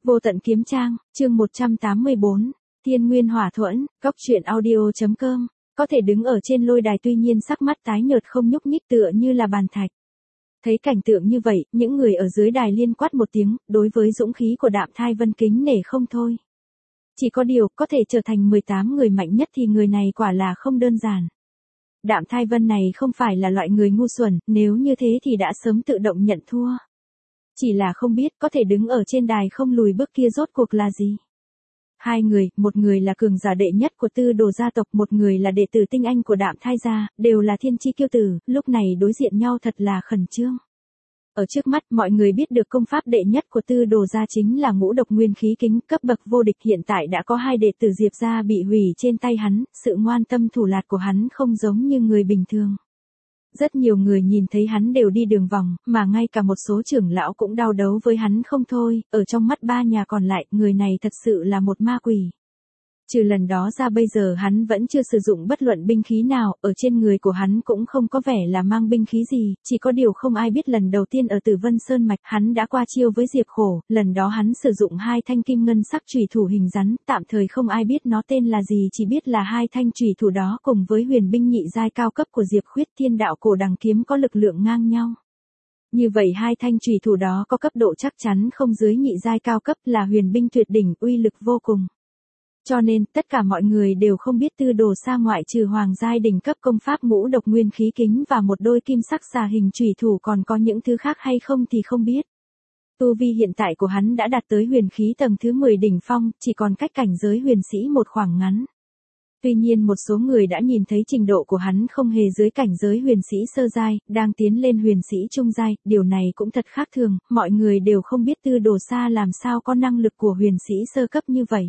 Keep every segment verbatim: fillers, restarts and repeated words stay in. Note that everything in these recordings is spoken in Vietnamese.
Vô tận kiếm trang, chương một trăm tám mươi bốn, Thiên Nguyên Hỏa Thuẫn, Cóc truyện audio.com, có thể đứng ở trên lôi đài tuy nhiên sắc mắt tái nhợt không nhúc nhích tựa như là bàn thạch. Thấy cảnh tượng như vậy, những người ở dưới đài liên quát một tiếng, đối với dũng khí của Đạm Thai Vân kính nể không thôi. Chỉ có điều, có thể trở thành mười tám người mạnh nhất thì người này quả là không đơn giản. Đạm Thai Vân này không phải là loại người ngu xuẩn, nếu như thế thì đã sớm tự động nhận thua. Chỉ là không biết có thể đứng ở trên đài không lùi bước kia rốt cuộc là gì. Hai người, một người là cường giả đệ nhất của Tư Đồ gia tộc, một người là đệ tử tinh anh của Đạm Thai gia, đều là thiên chi kiêu tử, lúc này đối diện nhau thật là khẩn trương. Ở trước mắt mọi người biết được công pháp đệ nhất của Tư Đồ gia chính là Ngũ Độc Nguyên Khí Kính, cấp bậc vô địch, hiện tại đã có hai đệ tử Diệp gia bị hủy trên tay hắn, sự ngoan tâm thủ lạt của hắn không giống như người bình thường. Rất nhiều người nhìn thấy hắn đều đi đường vòng, mà ngay cả một số trưởng lão cũng đau đấu với hắn không thôi, ở trong mắt ba nhà còn lại, người này thật sự là một ma quỷ. Trừ lần đó ra bây giờ hắn vẫn chưa sử dụng bất luận binh khí nào, ở trên người của hắn cũng không có vẻ là mang binh khí gì, chỉ có điều không ai biết lần đầu tiên ở Tử Vân Sơn Mạch hắn đã qua chiêu với Diệp Khổ, lần đó hắn sử dụng hai thanh kim ngân sắc chùy thủ hình rắn, tạm thời không ai biết nó tên là gì, chỉ biết là hai thanh chùy thủ đó cùng với huyền binh nhị giai cao cấp của Diệp Khuyết Thiên Đạo Cổ Đằng Kiếm có lực lượng ngang nhau. Như vậy hai thanh chùy thủ đó có cấp độ chắc chắn không dưới nhị giai cao cấp, là huyền binh tuyệt đỉnh, uy lực vô cùng. Cho nên, tất cả mọi người đều không biết Tư Đồ gia ngoại trừ hoàng giai đỉnh cấp công pháp Ngũ Độc Nguyên Khí Kính và một đôi kim sắc xà hình chùy thủ còn có những thứ khác hay không thì không biết. Tu vi hiện tại của hắn đã đạt tới huyền khí tầng thứ mười đỉnh phong, chỉ còn cách cảnh giới huyền sĩ một khoảng ngắn. Tuy nhiên một số người đã nhìn thấy trình độ của hắn không hề dưới cảnh giới huyền sĩ sơ giai, đang tiến lên huyền sĩ trung giai, điều này cũng thật khác thường, mọi người đều không biết Tư Đồ gia làm sao có năng lực của huyền sĩ sơ cấp như vậy.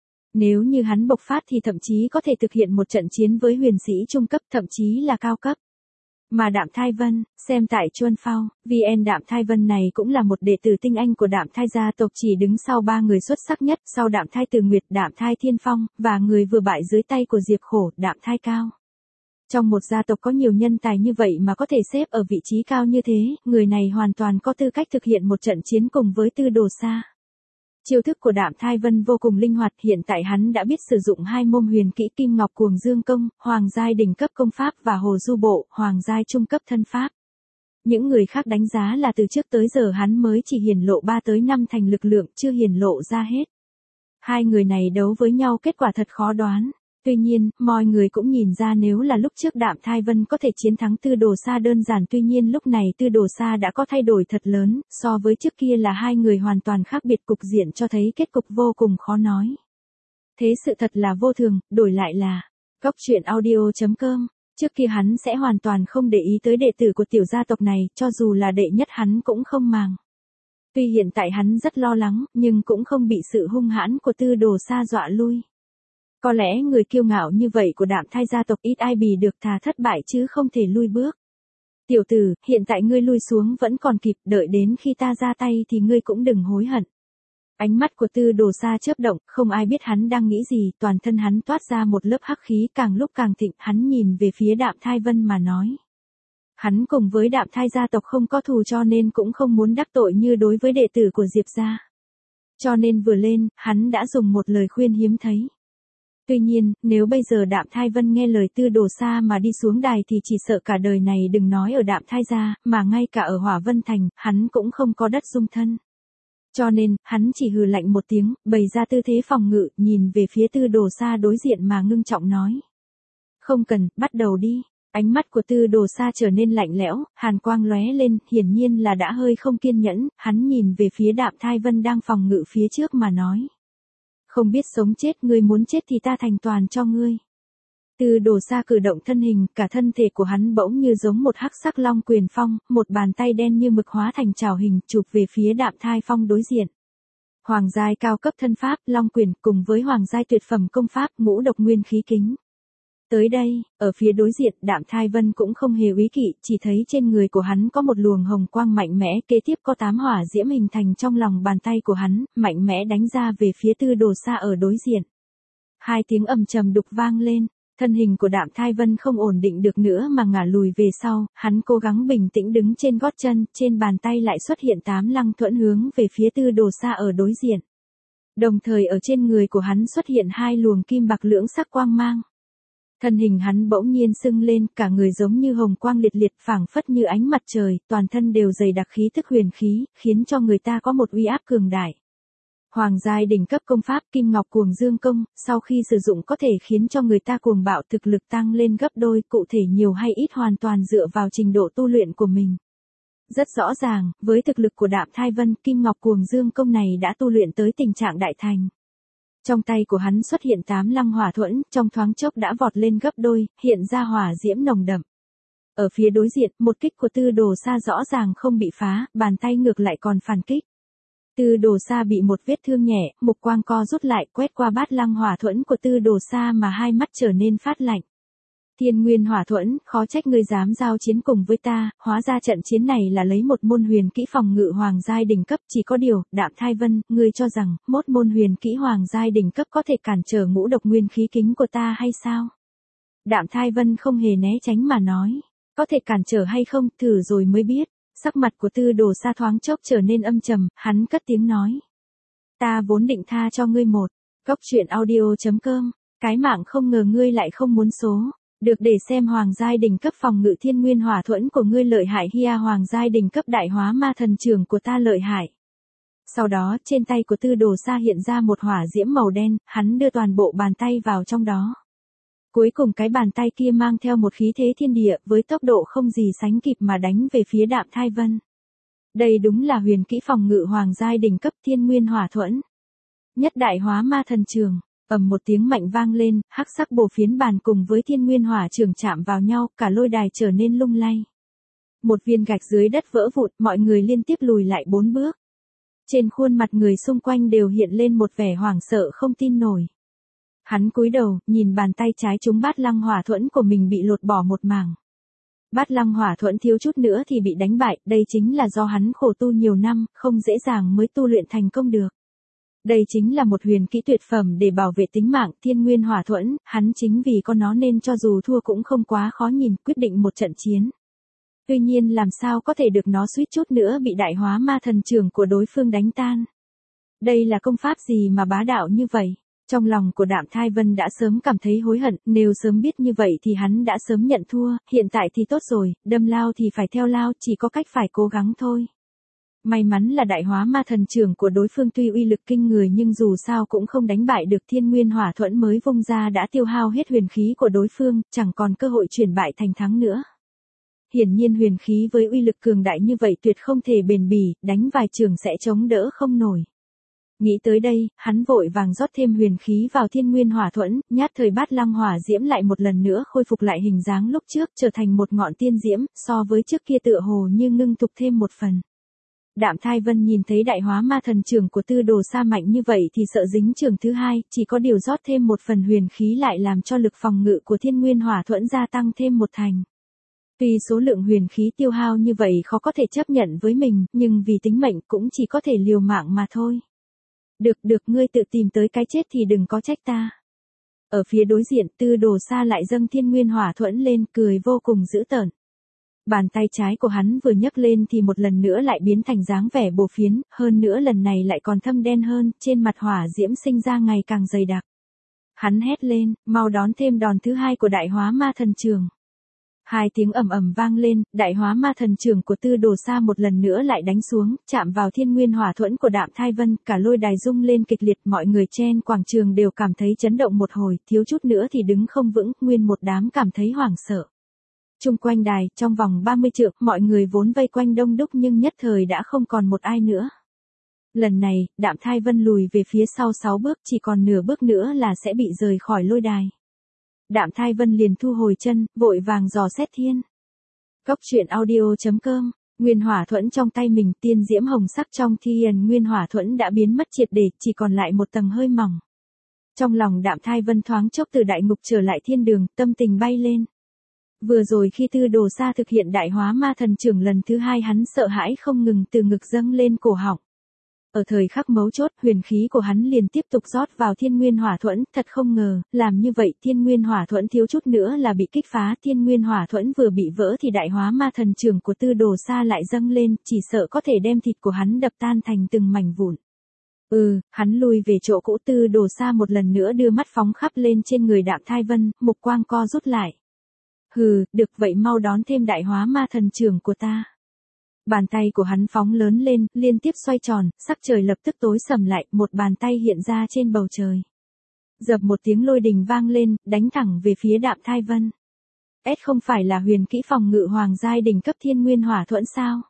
Nếu như hắn bộc phát thì thậm chí có thể thực hiện một trận chiến với huyền sĩ trung cấp, thậm chí là cao cấp. Mà Đạm Thai Vân, xem tại Chuân Phao, vê en Đạm Thai Vân này cũng là một đệ tử tinh anh của Đạm Thai gia tộc, chỉ đứng sau ba người xuất sắc nhất, sau Đạm Thai Từ Nguyệt, Đạm Thai Thiên Phong, và người vừa bại dưới tay của Diệp Khổ, Đạm Thai Cao. Trong một gia tộc có nhiều nhân tài như vậy mà có thể xếp ở vị trí cao như thế, người này hoàn toàn có tư cách thực hiện một trận chiến cùng với Tư Đồ gia. Chiêu thức của Đạm Thai Vân vô cùng linh hoạt, hiện tại hắn đã biết sử dụng hai môn huyền kỹ Kim Ngọc Cuồng Dương Công, hoàng giai đỉnh cấp công pháp và Hồ Du Bộ, hoàng giai trung cấp thân pháp. Những người khác đánh giá là từ trước tới giờ hắn mới chỉ hiển lộ ba tới năm thành lực lượng, chưa hiển lộ ra hết. Hai người này đấu với nhau kết quả thật khó đoán. Tuy nhiên, mọi người cũng nhìn ra nếu là lúc trước Đạm Thai Vân có thể chiến thắng Tư Đồ gia đơn giản, tuy nhiên lúc này Tư Đồ gia đã có thay đổi thật lớn, so với trước kia là hai người hoàn toàn khác biệt, cục diện cho thấy kết cục vô cùng khó nói. Thế sự thật là vô thường, đổi lại là Cóc truyện audio.com, trước kia hắn sẽ hoàn toàn không để ý tới đệ tử của tiểu gia tộc này, cho dù là đệ nhất hắn cũng không màng. Tuy hiện tại hắn rất lo lắng, nhưng cũng không bị sự hung hãn của Tư Đồ gia dọa lui. Có lẽ người kiêu ngạo như vậy của Đạm Thai gia tộc ít ai bì được, thà thất bại chứ không thể lui bước. Tiểu tử, hiện tại ngươi lui xuống vẫn còn kịp, đợi đến khi ta ra tay thì ngươi cũng đừng hối hận. Ánh mắt của Tư Đồ gia chớp động, không ai biết hắn đang nghĩ gì, toàn thân hắn toát ra một lớp hắc khí càng lúc càng thịnh, hắn nhìn về phía Đạm Thai Vân mà nói. Hắn cùng với Đạm Thai gia tộc không có thù cho nên cũng không muốn đắc tội như đối với đệ tử của Diệp gia. Cho nên vừa lên, hắn đã dùng một lời khuyên hiếm thấy. Tuy nhiên, nếu bây giờ Đạm Thai Vân nghe lời Tư Đồ gia mà đi xuống đài thì chỉ sợ cả đời này đừng nói ở Đạm Thai gia, mà ngay cả ở Hỏa Vân Thành, hắn cũng không có đất dung thân. Cho nên, hắn chỉ hừ lạnh một tiếng, bày ra tư thế phòng ngự, nhìn về phía Tư Đồ gia đối diện mà ngưng trọng nói. Không cần, bắt đầu đi. Ánh mắt của Tư Đồ gia trở nên lạnh lẽo, hàn quang lóe lên, hiển nhiên là đã hơi không kiên nhẫn, hắn nhìn về phía Đạm Thai Vân đang phòng ngự phía trước mà nói. Không biết sống chết, ngươi muốn chết thì ta thành toàn cho ngươi. Tư Đồ gia cử động thân hình, cả thân thể của hắn bỗng như giống một hắc sắc long quyền phong, một bàn tay đen như mực hóa thành trảo hình, chụp về phía Đạm Thai Phong đối diện. Hoàng giai cao cấp thân pháp, long quyền, cùng với hoàng giai tuyệt phẩm công pháp, Ngũ Độc Nguyên Khí Kính. Tới đây, ở phía đối diện, Đạm Thai Vân cũng không hề úy kỵ, chỉ thấy trên người của hắn có một luồng hồng quang mạnh mẽ, kế tiếp có tám hỏa diễm hình thành trong lòng bàn tay của hắn, mạnh mẽ đánh ra về phía Tư Đồ gia ở đối diện. Hai tiếng ầm trầm đục vang lên, thân hình của Đạm Thai Vân không ổn định được nữa mà ngả lùi về sau, hắn cố gắng bình tĩnh đứng trên gót chân, trên bàn tay lại xuất hiện tám lăng thuẫn hướng về phía Tư Đồ gia ở đối diện. Đồng thời ở trên người của hắn xuất hiện hai luồng kim bạc lưỡng sắc quang mang. Thân hình hắn bỗng nhiên sưng lên, cả người giống như hồng quang liệt liệt phảng phất như ánh mặt trời, toàn thân đều dày đặc khí tức huyền khí, khiến cho người ta có một uy áp cường đại. Hoàng giai đỉnh cấp công pháp Kim Ngọc Cuồng Dương Công, sau khi sử dụng có thể khiến cho người ta cuồng bạo thực lực tăng lên gấp đôi, cụ thể nhiều hay ít hoàn toàn dựa vào trình độ tu luyện của mình. Rất rõ ràng, với thực lực của Đạm Thai Vân, Kim Ngọc Cuồng Dương Công này đã tu luyện tới tình trạng đại thành. Trong tay của hắn xuất hiện tám lăng hỏa thuẫn, trong thoáng chốc đã vọt lên gấp đôi, hiện ra hỏa diễm nồng đậm. Ở phía đối diện, một kích của Tư Đồ Sa rõ ràng không bị phá, bàn tay ngược lại còn phản kích. Tư Đồ Sa bị một vết thương nhẹ, mục quang co rút lại, quét qua bát lăng hỏa thuẫn của Tư Đồ Sa mà hai mắt trở nên phát lạnh. Thiên Nguyên Hỏa Thuẫn, khó trách ngươi dám giao chiến cùng với ta, hóa ra trận chiến này là lấy một môn huyền kỹ phòng ngự hoàng giai đỉnh cấp, chỉ có điều, Đạm Thai Vân, ngươi cho rằng, một môn huyền kỹ hoàng giai đỉnh cấp có thể cản trở ngũ độc nguyên khí kính của ta hay sao? Đạm Thai Vân không hề né tránh mà nói, có thể cản trở hay không, thử rồi mới biết. Sắc mặt của Tư Đồ Sa thoáng chốc trở nên âm trầm, hắn cất tiếng nói. Ta vốn định tha cho ngươi một, cốc truyện audio chấm com, cái mạng không ngờ ngươi lại không muốn số. Được để xem hoàng giai đỉnh cấp phòng ngự Thiên Nguyên Hỏa Thuẫn của ngươi lợi hại hia hoàng giai đỉnh cấp đại hóa ma thần trường của ta lợi hại. Sau đó, trên tay của Tư Đồ Sa hiện ra một hỏa diễm màu đen, hắn đưa toàn bộ bàn tay vào trong đó. Cuối cùng cái bàn tay kia mang theo một khí thế thiên địa, với tốc độ không gì sánh kịp mà đánh về phía Đạm Thai Vân. Đây đúng là huyền kỹ phòng ngự hoàng giai đỉnh cấp Thiên Nguyên Hỏa Thuẫn. Nhất đại hóa ma thần trường. Ầm một tiếng mạnh vang lên, hắc sắc bổ phiến bàn cùng với Thiên Nguyên Hỏa trường chạm vào nhau, cả lôi đài trở nên lung lay. Một viên gạch dưới đất vỡ vụn, mọi người liên tiếp lùi lại bốn bước. Trên khuôn mặt người xung quanh đều hiện lên một vẻ hoảng sợ không tin nổi. Hắn cúi đầu, nhìn bàn tay trái trúng bát lăng hỏa thuẫn của mình bị lột bỏ một mảng. Bát lăng hỏa thuẫn thiếu chút nữa thì bị đánh bại, đây chính là do hắn khổ tu nhiều năm, không dễ dàng mới tu luyện thành công được. Đây chính là một huyền kỹ tuyệt phẩm để bảo vệ tính mạng Thiên Nguyên Hỏa Thuẫn, hắn chính vì có nó nên cho dù thua cũng không quá khó nhìn, quyết định một trận chiến. Tuy nhiên làm sao có thể được nó suýt chút nữa bị đại hóa ma thần trường của đối phương đánh tan. Đây là công pháp gì mà bá đạo như vậy? Trong lòng của Đạm Thai Vân đã sớm cảm thấy hối hận, nếu sớm biết như vậy thì hắn đã sớm nhận thua, hiện tại thì tốt rồi, đâm lao thì phải theo lao, chỉ có cách phải cố gắng thôi. May mắn là đại hóa ma thần trường của đối phương tuy uy lực kinh người nhưng dù sao cũng không đánh bại được Thiên Nguyên Hỏa Thuẫn mới vung ra đã tiêu hao hết huyền khí của đối phương, chẳng còn cơ hội chuyển bại thành thắng nữa. Hiển nhiên huyền khí với uy lực cường đại như vậy tuyệt không thể bền bỉ, đánh vài trường sẽ chống đỡ không nổi. Nghĩ tới đây, hắn vội vàng rót thêm huyền khí vào Thiên Nguyên Hỏa Thuẫn, nhát thời bát lăng hỏa diễm lại một lần nữa khôi phục lại hình dáng lúc trước, trở thành một ngọn tiên diễm, so với trước kia tựa hồ như ngưng tụ thêm một phần. Đạm Thai Vân nhìn thấy đại hóa ma thần trường của Tư Đồ Sa mạnh như vậy thì sợ dính trường thứ hai, chỉ có điều rót thêm một phần huyền khí lại làm cho lực phòng ngự của Thiên Nguyên Hỏa Thuẫn gia tăng thêm một thành. Tuy số lượng huyền khí tiêu hao như vậy khó có thể chấp nhận với mình, nhưng vì tính mệnh cũng chỉ có thể liều mạng mà thôi. Được được ngươi tự tìm tới cái chết thì đừng có trách ta. Ở phía đối diện Tư Đồ Sa lại dâng Thiên Nguyên Hỏa Thuẫn lên cười vô cùng dữ tợn. Bàn tay trái của hắn vừa nhấc lên thì một lần nữa lại biến thành dáng vẻ bổ phiến, hơn nữa lần này lại còn thâm đen hơn, trên mặt hỏa diễm sinh ra ngày càng dày đặc. Hắn hét lên, mau đón thêm đòn thứ hai của đại hóa ma thần trường. Hai tiếng ầm ầm vang lên, đại hóa ma thần trường của Tư Đồ Sa một lần nữa lại đánh xuống, chạm vào Thiên Nguyên Hỏa Thuẫn của Đạm Thai Vân, cả lôi đài rung lên kịch liệt, mọi người trên quảng trường đều cảm thấy chấn động một hồi, thiếu chút nữa thì đứng không vững, nguyên một đám cảm thấy hoảng sợ. Chung quanh đài, trong vòng ba mươi trượng, mọi người vốn vây quanh đông đúc nhưng nhất thời đã không còn một ai nữa. Lần này, Đạm Thai Vân lùi về phía sau sáu bước, chỉ còn nửa bước nữa là sẽ bị rời khỏi lôi đài. Đạm Thai Vân liền thu hồi chân, vội vàng dò xét thiên. Cốc truyện audio chấm com, Nguyên Hỏa Thuẫn trong tay mình, tiên diễm hồng sắc trong Thiên Nguyên Hỏa Thuẫn đã biến mất triệt để, chỉ còn lại một tầng hơi mỏng. Trong lòng Đạm Thai Vân thoáng chốc từ đại ngục trở lại thiên đường, tâm tình bay lên. Vừa rồi khi Tư Đồ Sa thực hiện đại hóa ma thần trường lần thứ hai hắn sợ hãi không ngừng từ ngực dâng lên cổ họng. Ở thời khắc mấu chốt, huyền khí của hắn liền tiếp tục rót vào Thiên Nguyên Hỏa Thuẫn, thật không ngờ, làm như vậy Thiên Nguyên Hỏa Thuẫn thiếu chút nữa là bị kích phá, Thiên Nguyên Hỏa Thuẫn vừa bị vỡ thì đại hóa ma thần trường của Tư Đồ Sa lại dâng lên, chỉ sợ có thể đem thịt của hắn đập tan thành từng mảnh vụn. Ừ, hắn lùi về chỗ cũ. Tư Đồ Sa một lần nữa đưa mắt phóng khắp lên trên người Đạm Thai Vân, mục quang co rút lại. Hừ, được vậy mau đón thêm đại hóa ma thần trưởng của ta. Bàn tay của hắn phóng lớn lên, liên tiếp xoay tròn, sắc trời lập tức tối sầm lại, một bàn tay hiện ra trên bầu trời. Dập một tiếng lôi đình vang lên, đánh thẳng về phía Đạm Thai Vân. S không phải là huyền kỹ phòng ngự hoàng giai đỉnh cấp Thiên Nguyên Hỏa Thuẫn sao?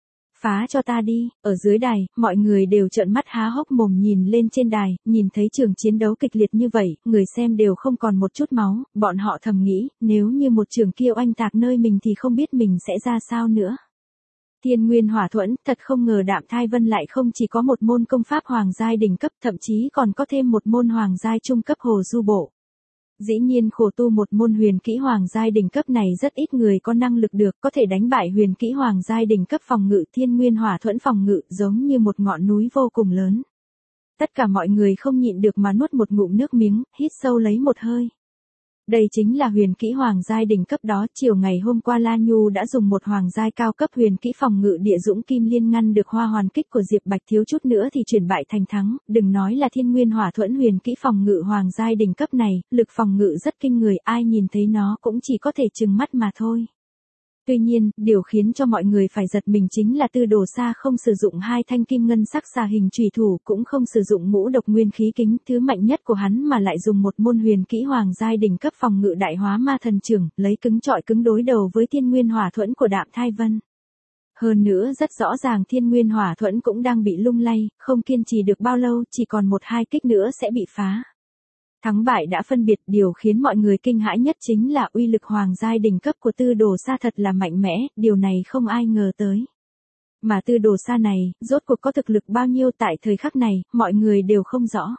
Phá cho ta đi. Ở dưới đài, mọi người đều trợn mắt há hốc mồm nhìn lên trên đài, nhìn thấy trường chiến đấu kịch liệt như vậy, người xem đều không còn một chút máu, bọn họ thầm nghĩ, nếu như một trường kia oanh tạc nơi mình thì không biết mình sẽ ra sao nữa. Thiên Nguyên Hỏa Thuẫn, thật không ngờ Đạm Thai Vân lại không chỉ có một môn công pháp hoàng giai đỉnh cấp, thậm chí còn có thêm một môn hoàng giai trung cấp Hồ Du Bộ. Dĩ nhiên khổ tu một môn huyền kỹ hoàng giai đỉnh cấp này rất ít người có năng lực được, có thể đánh bại huyền kỹ hoàng giai đỉnh cấp phòng ngự Thiên Nguyên Hỏa Thuẫn phòng ngự, giống như một ngọn núi vô cùng lớn. Tất cả mọi người không nhịn được mà nuốt một ngụm nước miếng, hít sâu lấy một hơi. Đây chính là huyền kỹ hoàng giai đỉnh cấp đó. Chiều ngày hôm qua La Nhu đã dùng một hoàng giai cao cấp huyền kỹ phòng ngự Địa Dũng Kim Liên ngăn được hoa hoàn kích của Diệp Bạch, thiếu chút nữa thì chuyển bại thành thắng, đừng nói là Thiên Nguyên Hỏa Thuẫn huyền kỹ phòng ngự hoàng giai đỉnh cấp này, lực phòng ngự rất kinh người, ai nhìn thấy nó cũng chỉ có thể trừng mắt mà thôi. Tuy nhiên, điều khiến cho mọi người phải giật mình chính là Tư Đồ Sa không sử dụng hai thanh kim ngân sắc xà hình chủy thủ, cũng không sử dụng ngũ độc nguyên khí kính, thứ mạnh nhất của hắn, mà lại dùng một môn huyền kỹ hoàng giai đỉnh cấp phòng ngự đại hóa ma thần trưởng, lấy cứng trọi cứng đối đầu với Thiên Nguyên Hỏa Thuẫn của Đạm Thai Vân. Hơn nữa rất rõ ràng Thiên Nguyên Hỏa Thuẫn cũng đang bị lung lay, không kiên trì được bao lâu, chỉ còn một hai kích nữa sẽ bị phá. Thắng bại đã phân biệt, điều khiến mọi người kinh hãi nhất chính là uy lực hoàng giai đỉnh cấp của Tư Đồ Sa thật là mạnh mẽ, điều này không ai ngờ tới. Mà Tư Đồ Sa này, rốt cuộc có thực lực bao nhiêu tại thời khắc này, mọi người đều không rõ.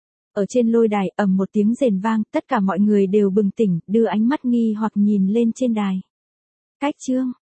Ở trên lôi đài, ầm một tiếng rền vang, tất cả mọi người đều bừng tỉnh, đưa ánh mắt nghi hoặc nhìn lên trên đài. Cách chương